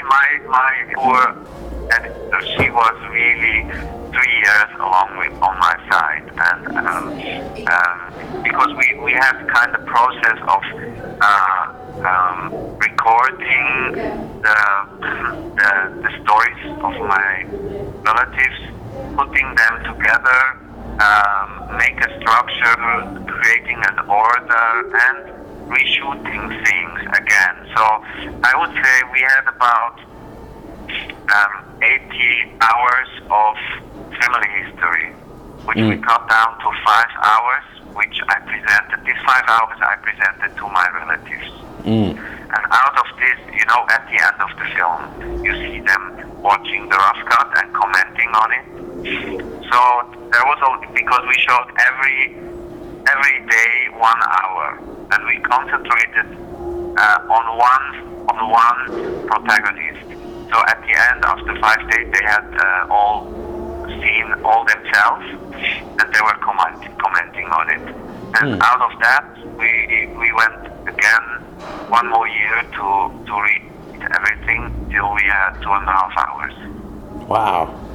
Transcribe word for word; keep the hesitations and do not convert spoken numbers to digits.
mean, my my poor editor, she was really three years along with on my side, and um, um, because we we had kind of process of uh, um, recording the, the the stories of my relatives, putting them together, um, make a structure, creating an order, and reshooting things again. So I would say we had about um, eighty hours of family history, which mm. we cut down to five hours, which I presented. These five hours I presented to my relatives. Mm. And out of this, you know, at the end of the film, you see them watching the rough cut and commenting on it. So there was a, because we showed every every day one hour, and we concentrated uh, on one on one protagonist. So at the end, after five days, they had uh, all seen all themselves, and they were comment, commenting on it. And mm. out of that, we we went again one more year to to read everything till we had two and a half hours. Wow.